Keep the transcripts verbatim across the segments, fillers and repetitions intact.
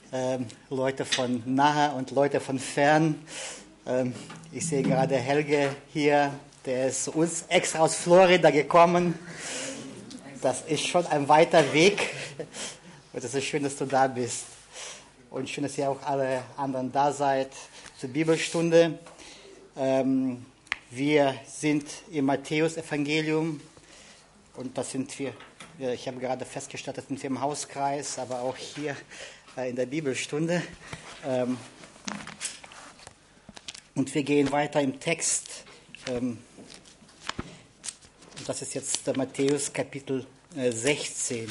ähm, Leute von nahe und Leute von fern. Ähm, ich sehe gerade Helge hier, der ist zu uns extra aus Florida gekommen. Das ist schon ein weiter Weg. Und es ist schön, dass du da bist. Und schön, dass ihr auch alle anderen da seid zur Bibelstunde. Ähm, wir sind im Matthäus-Evangelium und das sind wir, ich habe gerade festgestellt, das sind wir im Hauskreis, aber auch hier äh, in der Bibelstunde. Ähm, und wir gehen weiter im Text. Ähm, und das ist jetzt der Matthäus Kapitel äh, sechzehn.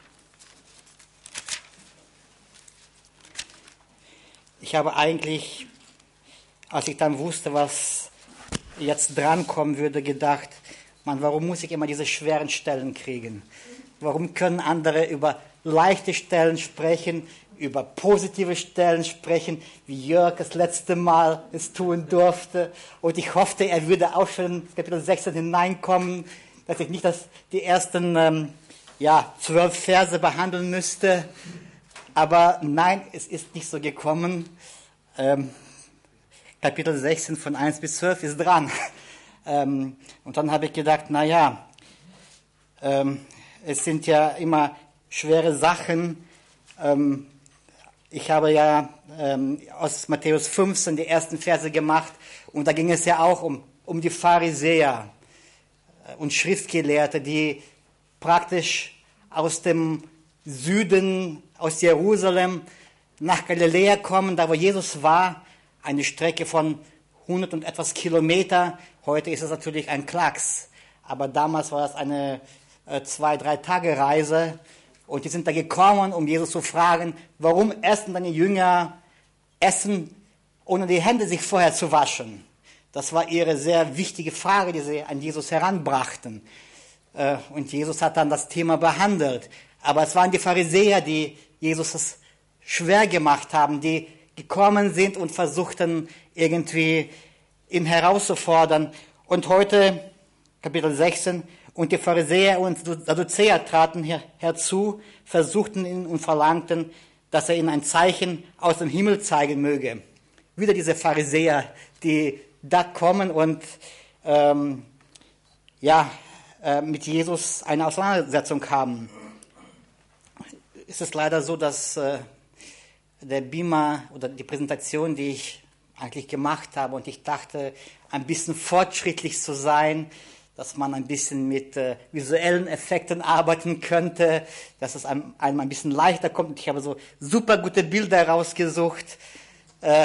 Ich habe eigentlich, als ich dann wusste, was jetzt drankommen würde, gedacht, Mann, warum muss ich immer diese schweren Stellen kriegen? Warum können andere über leichte Stellen sprechen, über positive Stellen sprechen, wie Jörg das letzte Mal es tun durfte? Und ich hoffte, er würde auch schon in Kapitel sechzehn hineinkommen, dass ich nicht das, die ersten ähm, ja, zwölf Verse behandeln müsste. Aber nein, es ist nicht so gekommen. Ähm, Kapitel sechzehn von eins bis zwölf ist dran. Ähm, und dann habe ich gedacht, na ja, ähm, es sind ja immer schwere Sachen. Ähm, ich habe ja ähm, aus Matthäus fünfzehn die ersten Verse gemacht und da ging es ja auch um, um die Pharisäer und Schriftgelehrte, die praktisch aus dem Süden, aus Jerusalem nach Galiläa kommen, da wo Jesus war, eine Strecke von hundert und etwas Kilometer. Heute ist es natürlich ein Klacks, aber damals war das eine äh, zwei, drei Tage Reise und die sind da gekommen, um Jesus zu fragen, warum essen deine Jünger Essen, ohne die Hände sich vorher zu waschen? Das war ihre sehr wichtige Frage, die sie an Jesus heranbrachten. Äh, und Jesus hat dann das Thema behandelt. Aber es waren die Pharisäer, die Jesus es schwer gemacht haben, die gekommen sind und versuchten irgendwie ihn herauszufordern. Und heute, Kapitel sechzehn, und die Pharisäer und Sadduzäer traten her, herzu, versuchten ihn und verlangten, dass er ihnen ein Zeichen aus dem Himmel zeigen möge. Wieder diese Pharisäer, die da kommen und ähm, ja, äh, mit Jesus eine Auseinandersetzung haben. Es ist leider so, dass äh, der Beamer oder die Präsentation, die ich eigentlich gemacht habe und ich dachte, ein bisschen fortschrittlich zu sein, dass man ein bisschen mit äh, visuellen Effekten arbeiten könnte, dass es einem, einem ein bisschen leichter kommt. Und ich habe so super gute Bilder rausgesucht, äh,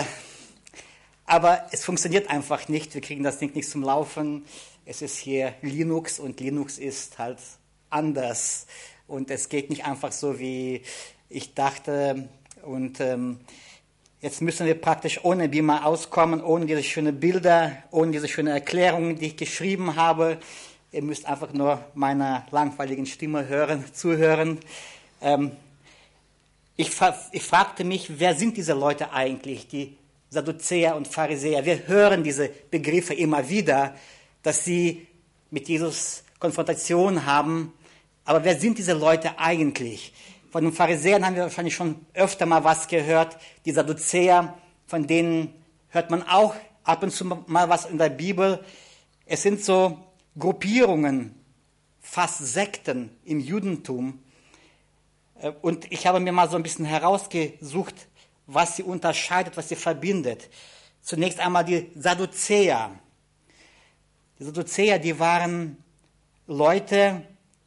aber es funktioniert einfach nicht. Wir kriegen das Ding nicht zum Laufen. Es ist hier Linux und Linux ist halt anders. Und es geht nicht einfach so, wie ich dachte. Und ähm, jetzt müssen wir praktisch ohne Beamer auskommen, ohne diese schönen Bilder, ohne diese schönen Erklärungen, die ich geschrieben habe. Ihr müsst einfach nur meiner langweiligen Stimme hören, zuhören. Ähm, ich, ich fragte mich, wer sind diese Leute eigentlich, die Sadduzäer und Pharisäer? Wir hören diese Begriffe immer wieder, dass sie mit Jesus Konfrontation haben. Aber wer sind diese Leute eigentlich? Von den Pharisäern haben wir wahrscheinlich schon öfter mal was gehört. Die Sadduzäer, von denen hört man auch ab und zu mal was in der Bibel. Es sind so Gruppierungen, fast Sekten im Judentum. Und ich habe mir mal so ein bisschen herausgesucht, was sie unterscheidet, was sie verbindet. Zunächst einmal die Sadduzäer. Die Sadduzäer, die waren Leute,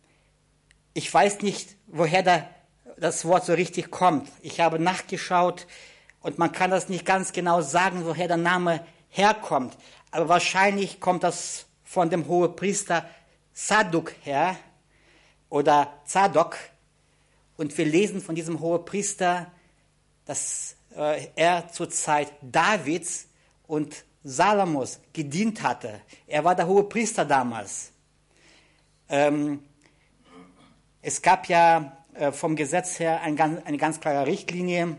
ich weiß nicht, woher da das Wort so richtig kommt. Ich habe nachgeschaut und man kann das nicht ganz genau sagen, woher der Name herkommt. Aber wahrscheinlich kommt das von dem Hohepriester Sadduk her oder Zadok. Und wir lesen von diesem Hohepriester, dass äh, er zur Zeit Davids und Salomos gedient hatte. Er war der Hohepriester damals. Ähm, es gab ja vom Gesetz her eine ganz, eine ganz klare Richtlinie,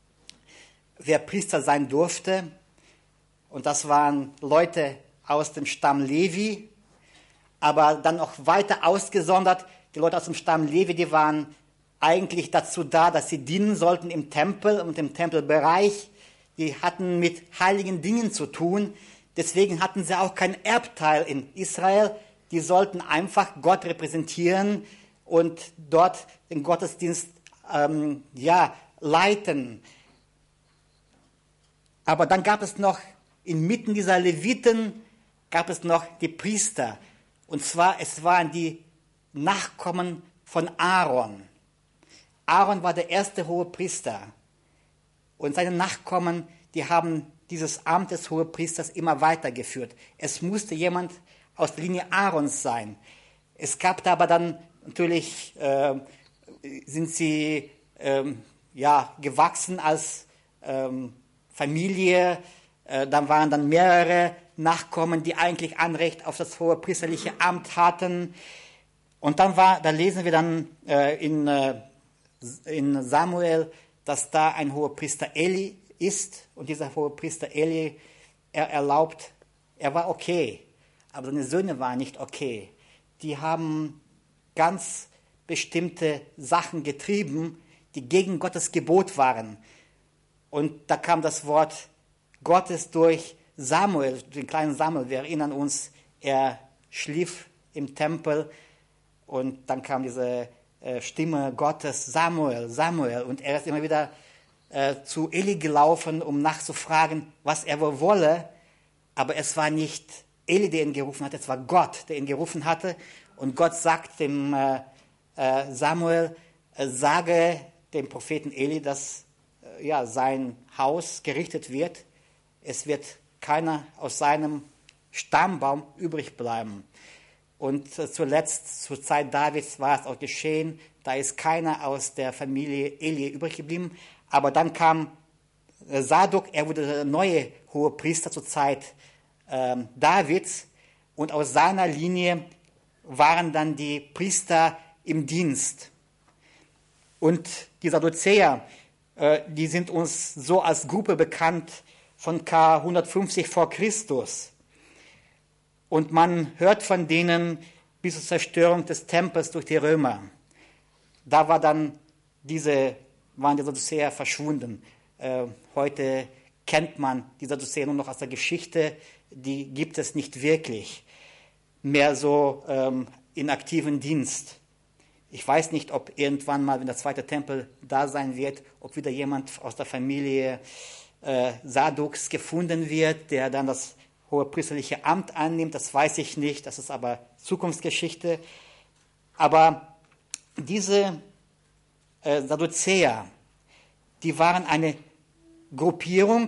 wer Priester sein durfte. Und das waren Leute aus dem Stamm Levi, aber dann auch weiter ausgesondert, die Leute aus dem Stamm Levi, die waren eigentlich dazu da, dass sie dienen sollten im Tempel und im Tempelbereich. Die hatten mit heiligen Dingen zu tun. Deswegen hatten sie auch keinen Erbteil in Israel. Die sollten einfach Gott repräsentieren und dort den Gottesdienst ähm, ja, leiten. Aber dann gab es noch, inmitten dieser Leviten, gab es noch die Priester. Und zwar, es waren die Nachkommen von Aaron. Aaron war der erste Hohepriester. Und seine Nachkommen, die haben dieses Amt des Hohepriesters immer weitergeführt. Es musste jemand aus der Linie Aarons sein. Es gab da aber dann natürlich, äh, sind sie äh, ja, gewachsen als ähm, Familie. Äh, dann waren dann mehrere Nachkommen, die eigentlich Anrecht auf das hohepriesterliche Amt hatten. Und dann war, da lesen wir dann äh, in, äh, in Samuel, dass da ein Hohepriester Eli ist. Und dieser Hohepriester Eli, er erlaubt, er war okay, aber seine Söhne waren nicht okay. Die haben ganz bestimmte Sachen getrieben, die gegen Gottes Gebot waren. Und da kam das Wort Gottes durch Samuel, den kleinen Samuel. Wir erinnern uns, er schlief im Tempel und dann kam diese äh, Stimme Gottes, Samuel, Samuel. Und er ist immer wieder äh, zu Eli gelaufen, um nachzufragen, was er wohl wolle. Aber es war nicht Eli, der ihn gerufen hatte, es war Gott, der ihn gerufen hatte. Und Gott sagt dem äh, äh, Samuel, äh, sage dem Propheten Eli, dass äh, ja, sein Haus gerichtet wird. Es wird keiner aus seinem Stammbaum übrig bleiben. Und äh, zuletzt, zur Zeit Davids, war es auch geschehen, da ist keiner aus der Familie Eli übrig geblieben. Aber dann kam äh, Sadok, er wurde der neue Hohepriester zur Zeit äh, Davids. Und aus seiner Linie waren dann die Priester im Dienst. Und die Sadduzäer, äh, die sind uns so als Gruppe bekannt von K hundertfünfzig vor Christus. Und man hört von denen bis zur Zerstörung des Tempels durch die Römer. Da war dann diese, waren die Sadduzäer verschwunden. Äh, heute kennt man die Sadduzäer nur noch aus der Geschichte. Die gibt es nicht wirklich mehr so ähm, in aktiven Dienst. Ich weiß nicht, ob irgendwann mal, wenn der zweite Tempel da sein wird, ob wieder jemand aus der Familie äh, Sadoks gefunden wird, der dann das hohepriesterliche Amt annimmt. Das weiß ich nicht, das ist aber Zukunftsgeschichte. Aber diese äh, Sadduzäer, die waren eine Gruppierung,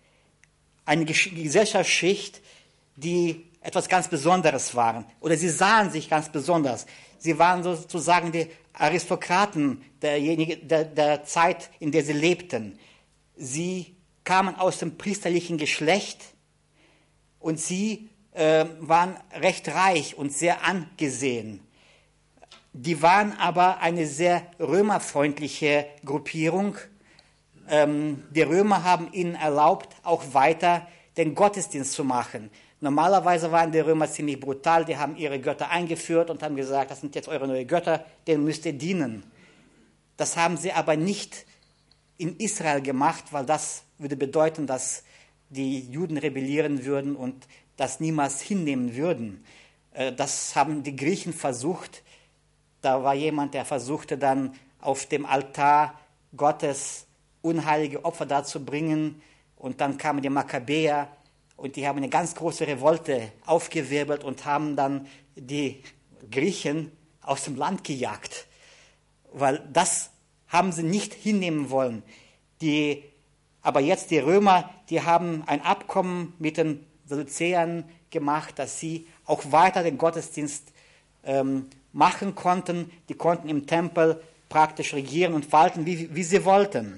eine Gesellschaftsschicht, die etwas ganz Besonderes waren. Oder sie sahen sich ganz besonders. Sie waren sozusagen die Aristokraten derjenige, der, der Zeit, in der sie lebten. Sie kamen aus dem priesterlichen Geschlecht und sie äh, waren recht reich und sehr angesehen. Die waren aber eine sehr römerfreundliche Gruppierung. Ähm, die Römer haben ihnen erlaubt, auch weiter den Gottesdienst zu machen. Normalerweise waren die Römer ziemlich brutal, die haben ihre Götter eingeführt und haben gesagt, das sind jetzt eure neuen Götter, denen müsst ihr dienen. Das haben sie aber nicht in Israel gemacht, weil das würde bedeuten, dass die Juden rebellieren würden und das niemals hinnehmen würden. Das haben die Griechen versucht. Da war jemand, der versuchte dann auf dem Altar Gottes unheilige Opfer darzubringen. Und dann kamen die Makkabäer und die haben eine ganz große Revolte aufgewirbelt und haben dann die Griechen aus dem Land gejagt. Weil das haben sie nicht hinnehmen wollen. Die, aber jetzt die Römer, die haben ein Abkommen mit den Sadduzäern gemacht, dass sie auch weiter den Gottesdienst ähm, machen konnten. Die konnten im Tempel praktisch regieren und walten, wie, wie sie wollten.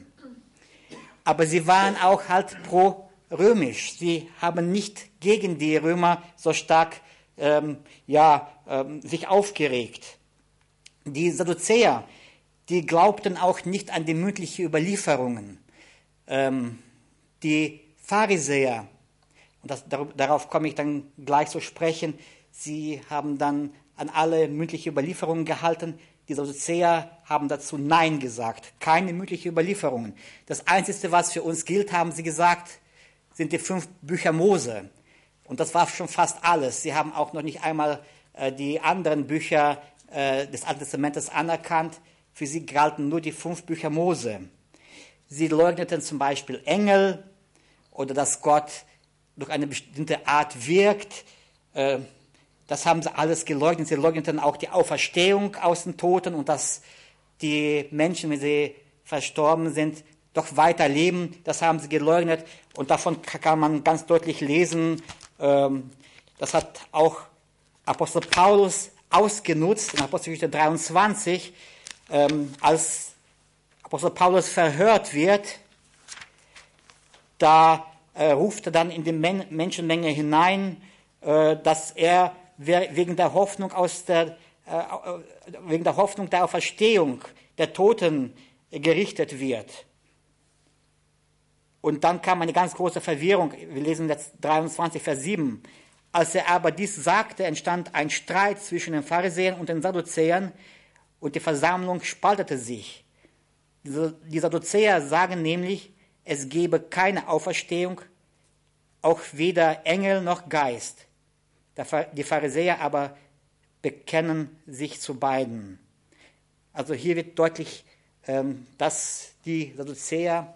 Aber sie waren auch halt pro-römisch. Sie haben nicht gegen die Römer so stark ähm, ja, ähm, sich aufgeregt. Die Sadduzäer, die glaubten auch nicht an die mündlichen Überlieferungen. Ähm, die Pharisäer, und das, darauf komme ich dann gleich zu sprechen, sie haben dann an alle mündlichen Überlieferungen gehalten. Die Sadduzäer haben dazu Nein gesagt. Keine mündliche Überlieferungen. Das Einzige, was für uns gilt, haben sie gesagt, sind die fünf Bücher Mose. Und das war schon fast alles. Sie haben auch noch nicht einmal äh, die anderen Bücher äh, des Alten Testamentes anerkannt. Für sie galten nur die fünf Bücher Mose. Sie leugneten zum Beispiel Engel oder dass Gott durch eine bestimmte Art wirkt. Äh, Das haben sie alles geleugnet. Sie leugneten auch die Auferstehung aus den Toten und dass die Menschen, wenn sie verstorben sind, doch weiterleben. Das haben sie geleugnet. Und davon kann man ganz deutlich lesen, das hat auch Apostel Paulus ausgenutzt in Apostelgeschichte dreiundzwanzig, als Apostel Paulus verhört wird. Da ruft er dann in die Menschenmenge hinein, dass er wegen der Hoffnung aus der, äh, wegen der Hoffnung der Auferstehung der Toten gerichtet wird. Und dann kam eine ganz große Verwirrung. Wir lesen jetzt dreiundzwanzig, Vers sieben. Als er aber dies sagte, entstand ein Streit zwischen den Pharisäern und den Sadduzäern und die Versammlung spaltete sich. Die Sadduzäer sagen nämlich, es gebe keine Auferstehung, auch weder Engel noch Geist. Die Pharisäer aber bekennen sich zu beiden. Also hier wird deutlich, dass die Sadduzäer,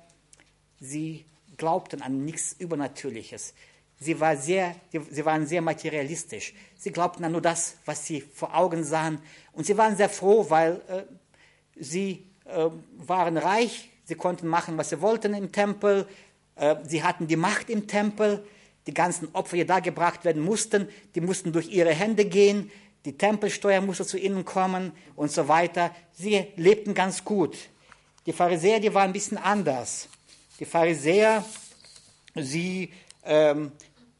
sie glaubten an nichts Übernatürliches. Sie, war sehr, sie waren sehr materialistisch. Sie glaubten an nur das, was sie vor Augen sahen. Und sie waren sehr froh, weil äh, sie äh, waren reich. Sie konnten machen, was sie wollten im Tempel. Äh, sie hatten die Macht im Tempel. Die ganzen Opfer, die da gebracht werden mussten, die mussten durch ihre Hände gehen. Die Tempelsteuer musste zu ihnen kommen und so weiter. Sie lebten ganz gut. Die Pharisäer, die waren ein bisschen anders. Die Pharisäer, sie, ähm,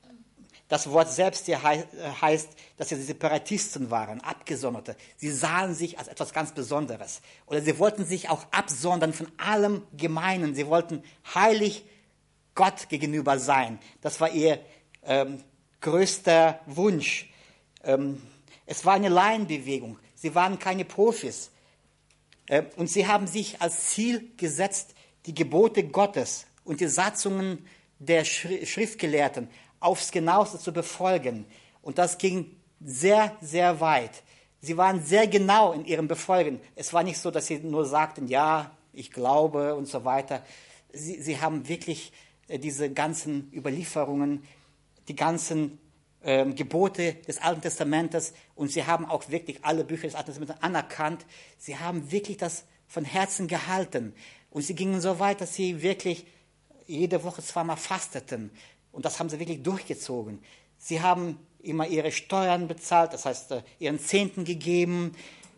das Wort selbst hier heißt, dass sie Separatisten waren, Abgesonderte. Sie sahen sich als etwas ganz Besonderes. Oder sie wollten sich auch absondern von allem Gemeinen. Sie wollten heilig Gott gegenüber sein. Das war ihr ähm, größter Wunsch. Ähm, es war eine Laienbewegung. Sie waren keine Profis. Äh, und sie haben sich als Ziel gesetzt, die Gebote Gottes und die Satzungen der Schriftgelehrten aufs Genaueste zu befolgen. Und das ging sehr, sehr weit. Sie waren sehr genau in ihrem Befolgen. Es war nicht so, dass sie nur sagten, ja, ich glaube und so weiter. Sie, sie haben wirklich äh, diese ganzen Überlieferungen, die ganzen äh, Gebote des Alten Testamentes und sie haben auch wirklich alle Bücher des Alten Testamentes anerkannt. Sie haben wirklich das von Herzen gehalten. Und sie gingen so weit, dass sie wirklich jede Woche zweimal fasteten. Und das haben sie wirklich durchgezogen. Sie haben immer ihre Steuern bezahlt, das heißt ihren Zehnten gegeben.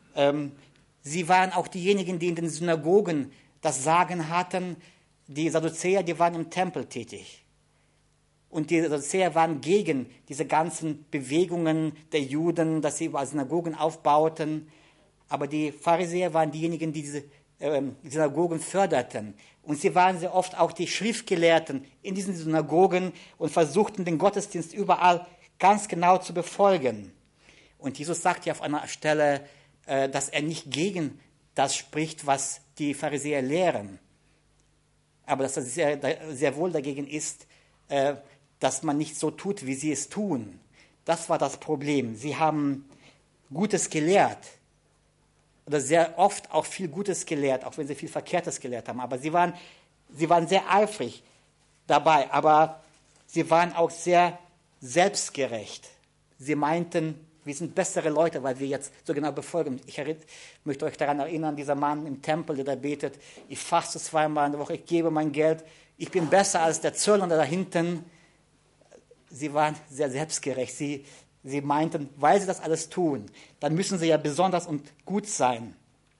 Sie waren auch diejenigen, die in den Synagogen das Sagen hatten. Die Sadduzäer, die waren im Tempel tätig. Und die Sadduzäer waren gegen diese ganzen Bewegungen der Juden, dass sie über Synagogen aufbauten. Aber die Pharisäer waren diejenigen, die diese die Synagogen förderten. Und sie waren sehr oft auch die Schriftgelehrten in diesen Synagogen und versuchten den Gottesdienst überall ganz genau zu befolgen. Und Jesus sagt ja auf einer Stelle, dass er nicht gegen das spricht, was die Pharisäer lehren. Aber dass er sehr, sehr wohl dagegen ist, dass man nicht so tut, wie sie es tun. Das war das Problem. Sie haben Gutes gelehrt. Oder sehr oft auch viel Gutes gelehrt, auch wenn sie viel Verkehrtes gelehrt haben. Aber sie waren, sie waren sehr eifrig dabei, aber sie waren auch sehr selbstgerecht. Sie meinten, wir sind bessere Leute, weil wir jetzt so genau befolgen. Ich möchte euch daran erinnern, dieser Mann im Tempel, der da betet, ich faste zweimal in der Woche, ich gebe mein Geld, ich bin besser als der Zöllner da hinten. Sie waren sehr selbstgerecht. Sie Sie meinten, weil sie das alles tun, dann müssen sie ja besonders und gut sein.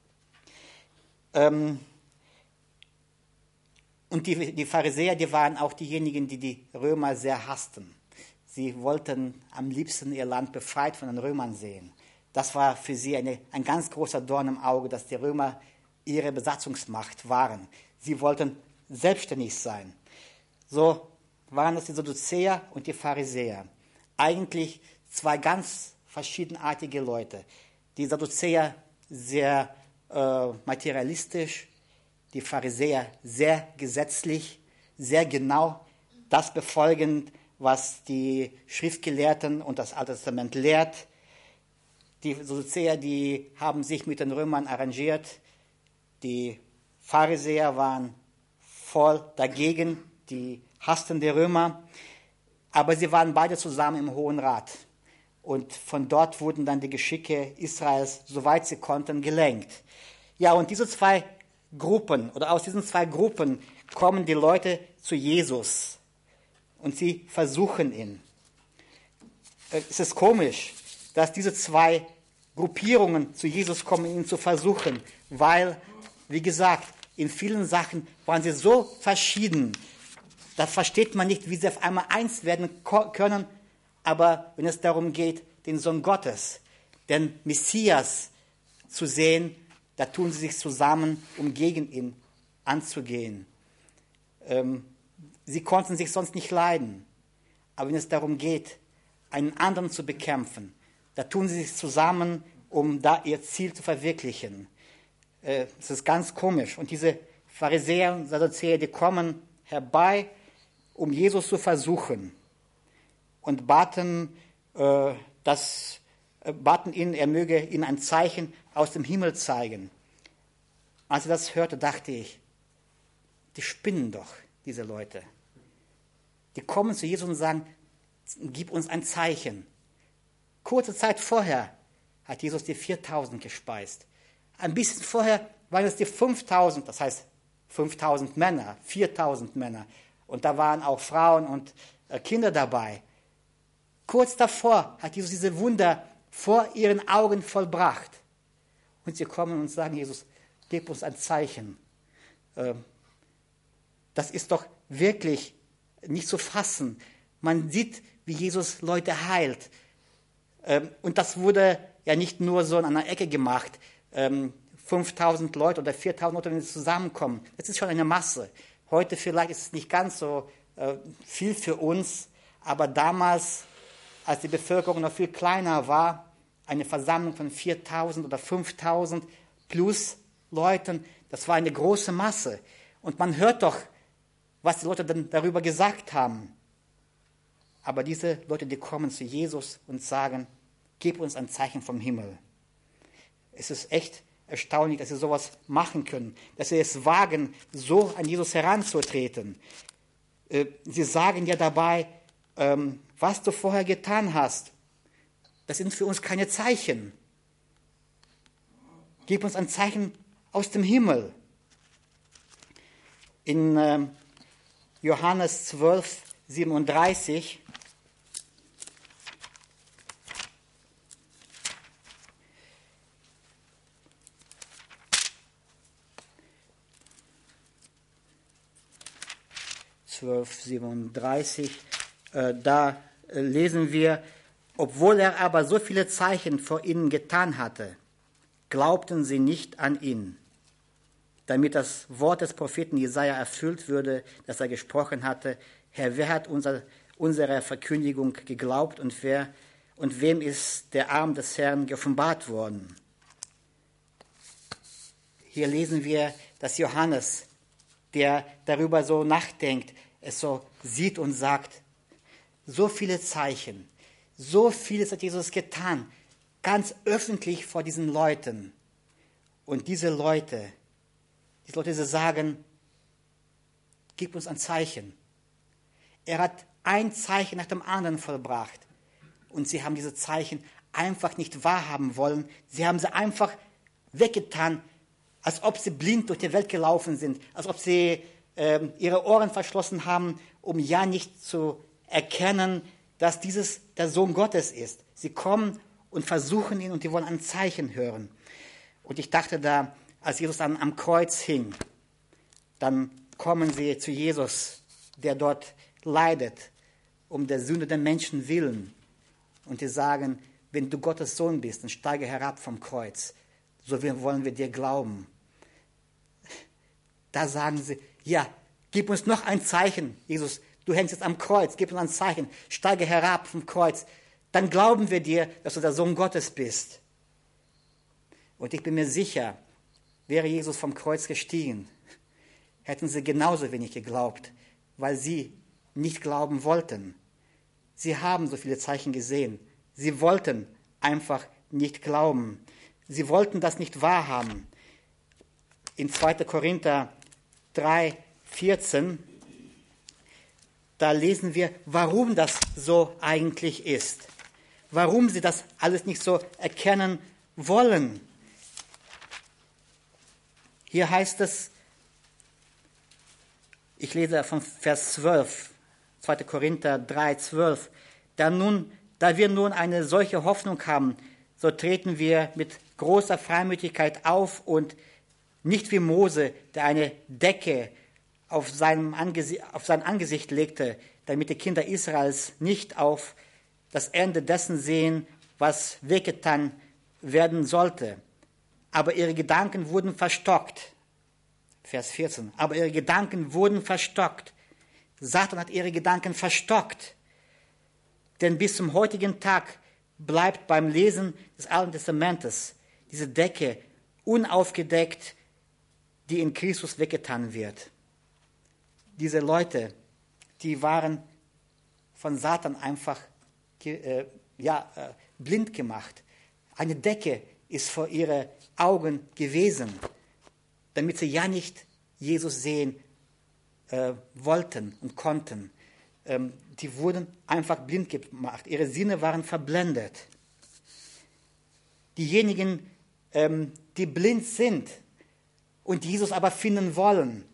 Ähm und die, die Pharisäer, die waren auch diejenigen, die die Römer sehr hassten. Sie wollten am liebsten ihr Land befreit von den Römern sehen. Das war für sie eine, ein ganz großer Dorn im Auge, dass die Römer ihre Besatzungsmacht waren. Sie wollten selbstständig sein. So waren es die Sadduzäer und die Pharisäer. Eigentlich zwei ganz verschiedenartige Leute. Die Sadduzäer sehr äh, materialistisch, die Pharisäer sehr gesetzlich, sehr genau das befolgend, was die Schriftgelehrten und das Alte Testament lehrt. Die Sadduzäer, die haben sich mit den Römern arrangiert. Die Pharisäer waren voll dagegen, die hassten die Römer. Aber sie waren beide zusammen im Hohen Rat. Und von dort wurden dann die Geschicke Israels, soweit sie konnten, gelenkt. Ja, und diese zwei Gruppen, oder aus diesen zwei Gruppen kommen die Leute zu Jesus. Und sie versuchen ihn. Es ist komisch, dass diese zwei Gruppierungen zu Jesus kommen, ihn zu versuchen, weil, wie gesagt, in vielen Sachen waren sie so verschieden, da versteht man nicht, wie sie auf einmal eins werden können, aber wenn es darum geht, den Sohn Gottes, den Messias zu sehen, da tun sie sich zusammen, um gegen ihn anzugehen. Ähm, sie konnten sich sonst nicht leiden, aber wenn es darum geht, einen anderen zu bekämpfen, da tun sie sich zusammen, um da ihr Ziel zu verwirklichen. Äh, das ist ganz komisch. Und diese Pharisäer und Sadduzäer, die kommen herbei, um Jesus zu versuchen und baten, äh, dass, äh, baten ihn, er möge ihnen ein Zeichen aus dem Himmel zeigen. Als ich das hörte, dachte ich, die spinnen doch, diese Leute. Die kommen zu Jesus und sagen, gib uns ein Zeichen. Kurze Zeit vorher hat Jesus die viertausend gespeist. Ein bisschen vorher waren es die fünftausend, das heißt fünftausend Männer, viertausend Männer. Und da waren auch Frauen und äh, Kinder dabei. Kurz davor hat Jesus diese Wunder vor ihren Augen vollbracht. Und sie kommen und sagen, Jesus, gib uns ein Zeichen. Äh, das ist doch wirklich nicht zu fassen. Man sieht, wie Jesus Leute heilt. Ähm, und das wurde ja nicht nur so in einer Ecke gemacht. Ähm, fünftausend Leute oder viertausend Leute, wenn sie zusammenkommen. Das ist schon eine Masse. Heute vielleicht ist es nicht ganz so äh, viel für uns, aber damals, als die Bevölkerung noch viel kleiner war, eine Versammlung von viertausend oder fünftausend plus Leuten, das war eine große Masse. Und man hört doch, was die Leute dann darüber gesagt haben. Aber diese Leute, die kommen zu Jesus und sagen, gib uns ein Zeichen vom Himmel. Es ist echt erstaunlich, dass sie sowas machen können, dass sie es wagen, so an Jesus heranzutreten. Sie sagen ja dabei, was du vorher getan hast, das sind für uns keine Zeichen. Gib uns ein Zeichen aus dem Himmel. In Johannes zwölf, siebenunddreißig zwölf, siebenunddreißig, äh, da äh, lesen wir, obwohl er aber so viele Zeichen vor ihnen getan hatte, glaubten sie nicht an ihn, damit das Wort des Propheten Jesaja erfüllt würde, das er gesprochen hatte, Herr, wer hat unser, unserer Verkündigung geglaubt und, wer, und wem ist der Arm des Herrn geoffenbart worden? Hier lesen wir, dass Johannes, der darüber so nachdenkt, es so sieht und sagt, so viele Zeichen, so vieles hat Jesus getan, ganz öffentlich vor diesen Leuten. Und diese Leute, diese Leute, die sagen, gib uns ein Zeichen. Er hat ein Zeichen nach dem anderen vollbracht. Und sie haben diese Zeichen einfach nicht wahrhaben wollen. Sie haben sie einfach weggetan, als ob sie blind durch die Welt gelaufen sind, als ob sie äh, ihre Ohren verschlossen haben, um ja nicht zu erkennen, dass dieses der Sohn Gottes ist. Sie kommen und versuchen ihn und die wollen ein Zeichen hören. Und ich dachte da, als Jesus dann am Kreuz hing, dann kommen sie zu Jesus, der dort leidet, um der Sünde der Menschen willen. Und die sagen, wenn du Gottes Sohn bist, dann steige herab vom Kreuz. So wollen wir dir glauben. Da sagen sie, ja, gib uns noch ein Zeichen, Jesus, du hängst jetzt am Kreuz, gib uns ein Zeichen, steige herab vom Kreuz. Dann glauben wir dir, dass du der Sohn Gottes bist. Und ich bin mir sicher, wäre Jesus vom Kreuz gestiegen, hätten sie genauso wenig geglaubt, weil sie nicht glauben wollten. Sie haben so viele Zeichen gesehen. Sie wollten einfach nicht glauben. Sie wollten das nicht wahrhaben. In zweiter Korinther drei, vierzehn, da lesen wir, warum das so eigentlich ist. Warum sie das alles nicht so erkennen wollen. Hier heißt es, ich lese von Vers zwölf, zweiter Korinther drei, zwölf, da, nun, da wir nun eine solche Hoffnung haben, so treten wir mit großer Freimütigkeit auf und nicht wie Mose, der eine Decke auf, seinem Angesicht, auf sein Angesicht legte, damit die Kinder Israels nicht auf das Ende dessen sehen, was weggetan werden sollte. Aber ihre Gedanken wurden verstockt. Vers vierzehn. Aber ihre Gedanken wurden verstockt. Satan hat ihre Gedanken verstockt. Denn bis zum heutigen Tag bleibt beim Lesen des Alten Testamentes diese Decke unaufgedeckt, die in Christus weggetan wird. Diese Leute, die waren von Satan einfach äh, ja, äh, blind gemacht. Eine Decke ist vor ihre Augen gewesen, damit sie ja nicht Jesus sehen äh, wollten und konnten. Ähm, die wurden einfach blind gemacht. Ihre Sinne waren verblendet. Diejenigen, ähm, die blind sind und Jesus aber finden wollen,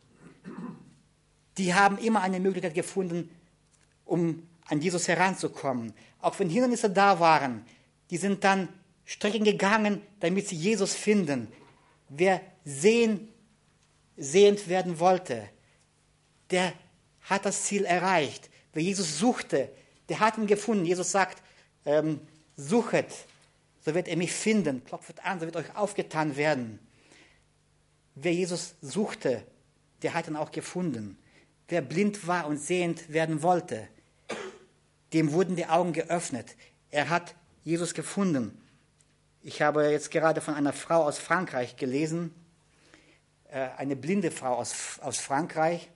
die haben immer eine Möglichkeit gefunden, um an Jesus heranzukommen. Auch wenn Hindernisse da waren, die sind dann Strecken gegangen, damit sie Jesus finden. Wer sehen, sehend werden wollte, der hat das Ziel erreicht. Wer Jesus suchte, der hat ihn gefunden. Jesus sagt, ähm, suchet, so wird er mich finden. Klopft an, so wird euch aufgetan werden. Wer Jesus suchte, der hat ihn auch gefunden. Wer blind war und sehend werden wollte, dem wurden die Augen geöffnet. Er hat Jesus gefunden. Ich habe jetzt gerade von einer Frau aus Frankreich gelesen, eine blinde Frau aus, aus Frankreich.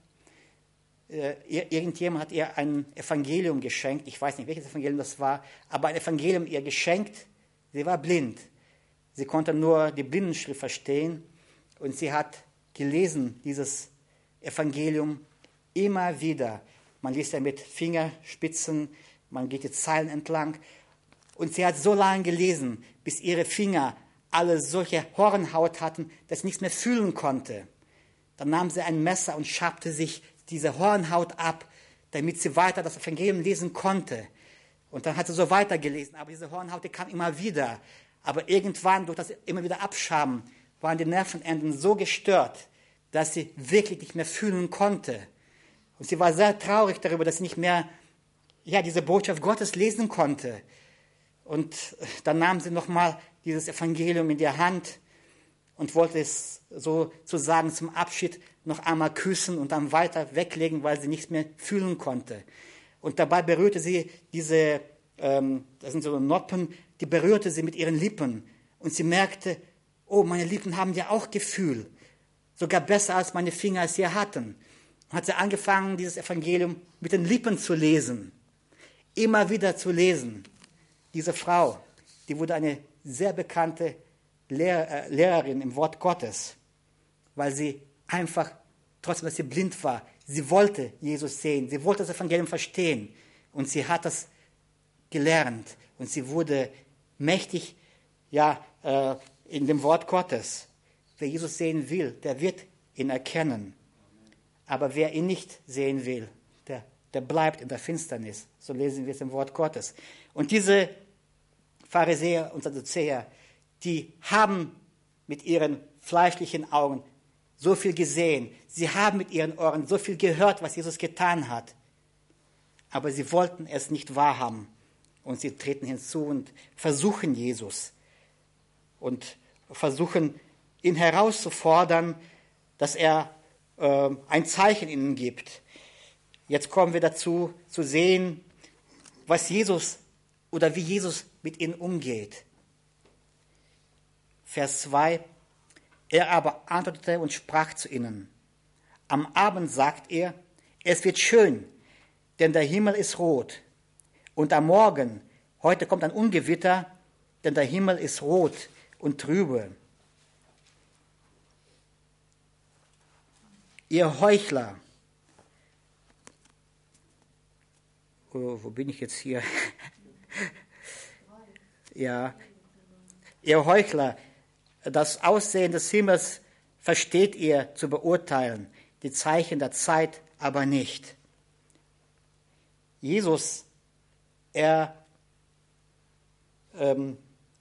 Irgendjemand hat ihr ein Evangelium geschenkt, ich weiß nicht, welches Evangelium das war, aber ein Evangelium ihr geschenkt. Sie war blind. Sie konnte nur die Blindenschrift verstehen und sie hat gelesen, dieses Evangelium, immer wieder. Man liest ja mit Fingerspitzen, man geht die Zeilen entlang. Und sie hat so lange gelesen, bis ihre Finger alle solche Hornhaut hatten, dass sie nichts mehr fühlen konnte. Dann nahm sie ein Messer und schabte sich diese Hornhaut ab, damit sie weiter das Evangelium lesen konnte. Und dann hat sie so weitergelesen, aber diese Hornhaut, die kam immer wieder. Aber irgendwann, durch das immer wieder Abschaben, waren die Nervenenden so gestört, dass sie wirklich nicht mehr fühlen konnte. Und sie war sehr traurig darüber, dass sie nicht mehr ja, diese Botschaft Gottes lesen konnte. Und dann nahm sie nochmal dieses Evangelium in die Hand und wollte es sozusagen zum Abschied noch einmal küssen und dann weiter weglegen, weil sie nichts mehr fühlen konnte. Und dabei berührte sie diese, ähm, das sind so Noppen, die berührte sie mit ihren Lippen. Und sie merkte, oh, meine Lippen haben ja auch Gefühl. Sogar besser als meine Finger es hier hatten. Und hat sie angefangen, dieses Evangelium mit den Lippen zu lesen. Immer wieder zu lesen. Diese Frau, die wurde eine sehr bekannte Lehr- äh, Lehrerin im Wort Gottes, weil sie einfach, trotzdem, dass sie blind war, sie wollte Jesus sehen, sie wollte das Evangelium verstehen und sie hat das gelernt und sie wurde mächtig ja, äh, in dem Wort Gottes. Wer Jesus sehen will, der wird ihn erkennen. Aber wer ihn nicht sehen will, der, der bleibt in der Finsternis. So lesen wir es im Wort Gottes. Und diese Pharisäer und Sadduzäer, die haben mit ihren fleischlichen Augen so viel gesehen. Sie haben mit ihren Ohren so viel gehört, was Jesus getan hat. Aber sie wollten es nicht wahrhaben. Und sie treten hinzu und versuchen Jesus. Und versuchen, ihn herauszufordern, dass er äh, ein Zeichen ihnen gibt. Jetzt kommen wir dazu, zu sehen, was Jesus oder wie Jesus mit ihnen umgeht. Vers zwei. Er aber antwortete und sprach zu ihnen. Am Abend sagt er, es wird schön, denn der Himmel ist rot. Und am Morgen, heute kommt ein Ungewitter, denn der Himmel ist rot und trübe. Ihr Heuchler. Oh, wo bin ich jetzt hier? Ja. Ihr Heuchler, das Aussehen des Himmels versteht ihr zu beurteilen, die Zeichen der Zeit aber nicht. Jesus, er, ähm,